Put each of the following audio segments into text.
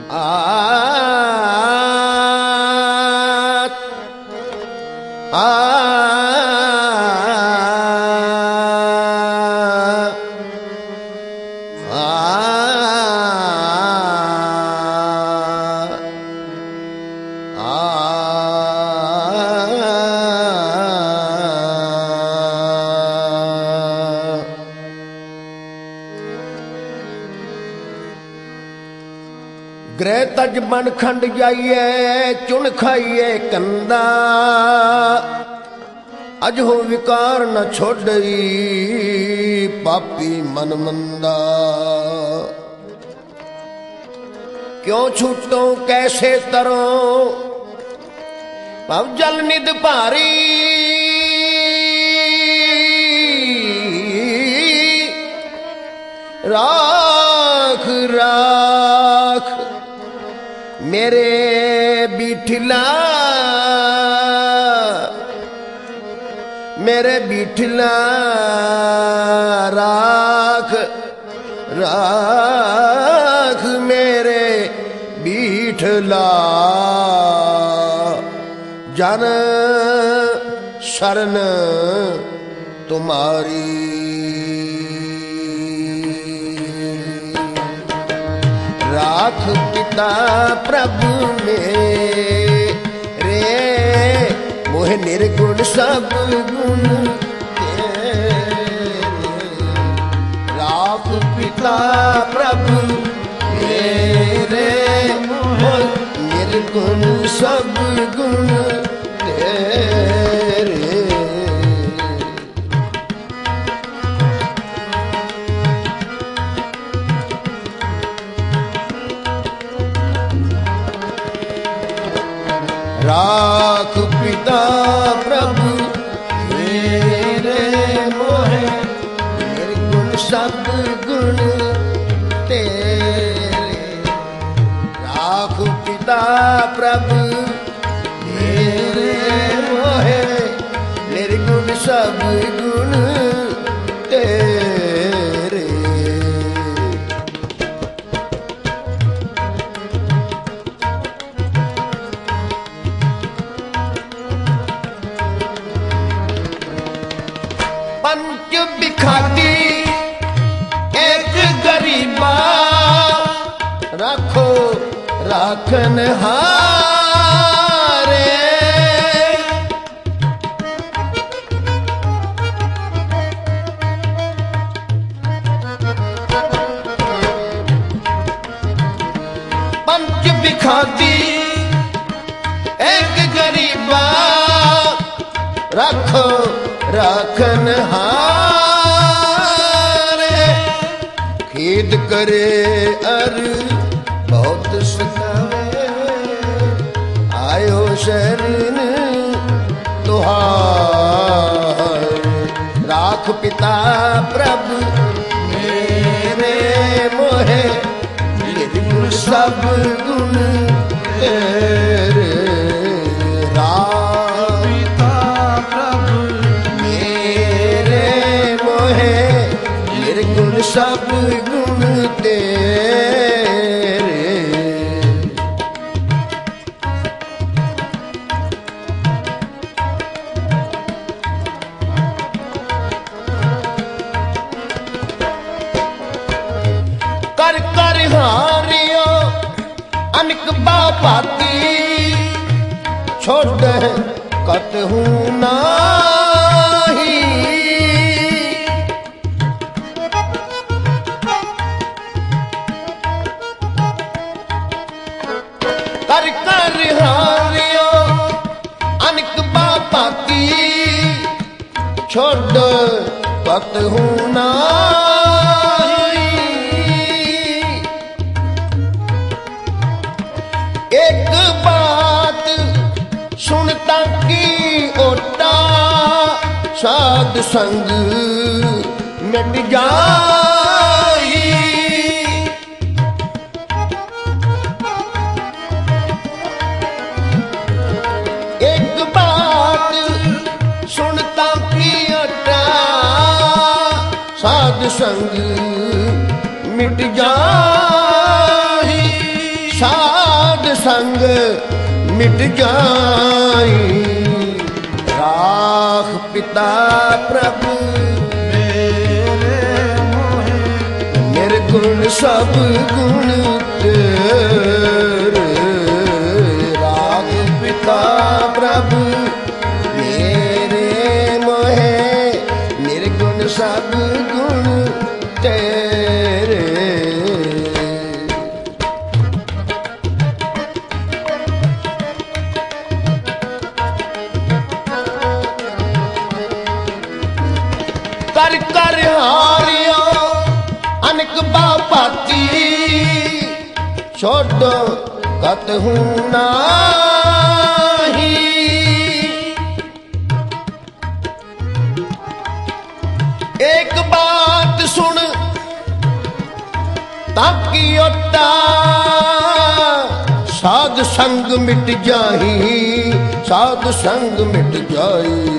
गृह तज बन खंड जाइए चुन खाइए कंदा अज हो विकार न छोड़ई पापी मन मंदा। क्यों छूटो कैसे तरो पव जल निद भारी राख राख मेरे बिठला मेरे बिठला राख राख मेरे बिठला जन शरण तुम्हारी। राख पिता प्रभु मेरे मोह निर्गुण सब गुण तेरे। राख पिता प्रभु मेरे मोह निर्गुण सब गुण तेरे। राख पिता प्रभु मेरे मोहे निर्गुण सब गुण तेरे। राख पिता प्रभु मेरे मोहे निर्गुण सब गुण तेरे। पंच बिखाती एक गरीबा रखो राखन हारे। पंच बिखाती एक गरीबा रखो राखन हारे। खीद करे अर बहुत सतावे आयो शरण तुहार। राख पिता प्रभु मेरे मोहे निर्गुण सब गुण तेरे। सब गुण तेरे। कर कर हारियो अनक बापाती छोड़ कत हूँ नाही। कर कर हारियो अनक बापाती छोड़ कत हूँ नाही। एक बात सुनता की ओटा साध संग मिट जाई। एक बात सुनता की ओटा साध संग मिट जाई। संग मिट जाई। राख पिता प्रभु मेरे मोहे, निर्गुण सब गुण तेरे। राख पिता प्रभु मेरे मोहे, निर्गुण सब गुण तेरे। कर कर हारियो अनक बापाती, छोड़ो कतहु नाही। एक बात सुन ताकि ओटा, साध संग मिट जाही, साध संग मिट जाई।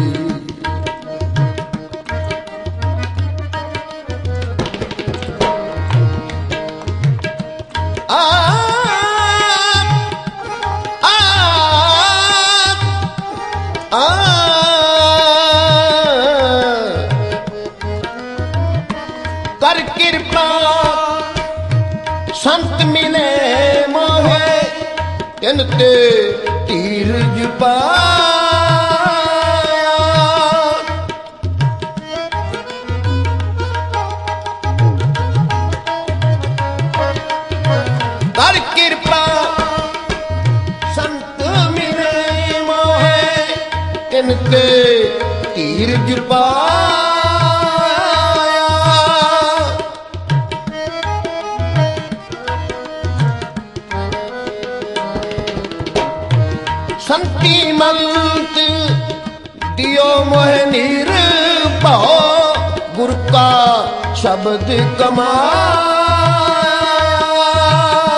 कर कृपा संत मिले मोहे, तिनते धीरज पाया। कर कृपा संत मिले मोहे, तिनते धीरज पाया। संती मंत दियो मोह निर्भव, गुरु का शब्द कमाया।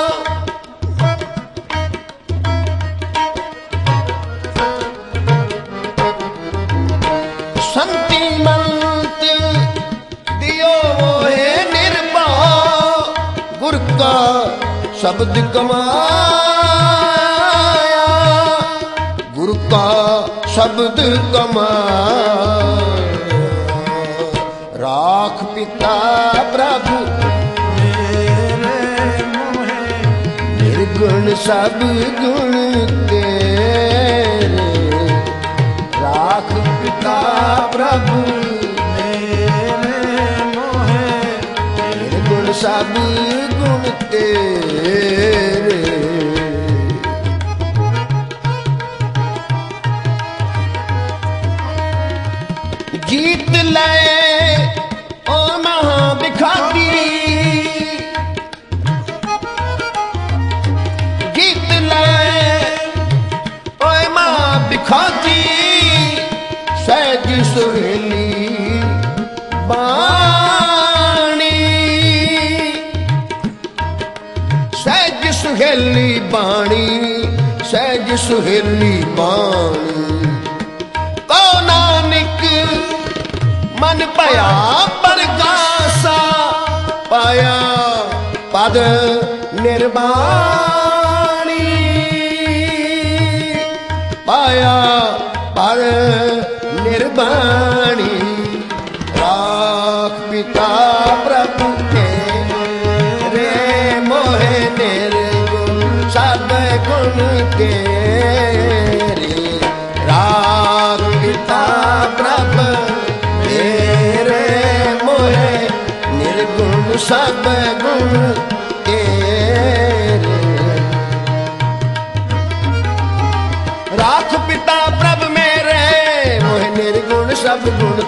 संती मंत दियो मोह निर्भव, गुरु का शब्द कमाया। गुरु का शब्द कमाया। राख पिता प्रभु मेरे मोहे, निर्गुण सब गुण तेरे। राख पिता प्रभु मेरे मोहे, निर्गुण सब गुण तेरे। जीत ले ओ महाभिखारी, जीत ले ओ महाभिखारी। सहज सुहेली बाणी, सहज सुहेली बाणी, सहज सुहेली बाणी। को नानक मन पाया प्रकाशा, पाया पद निर्वाणी। पाया पद निर्वाणी। राख पिता प्रभु तेरे मोहे, निर्गुण सब गुण तेरे। राख पिता प्रभु मेरे मोहे, निर्गुण सब गुण तेरे। राख पिता प्रभु मेरे मोहे, निर्गुण सब गुण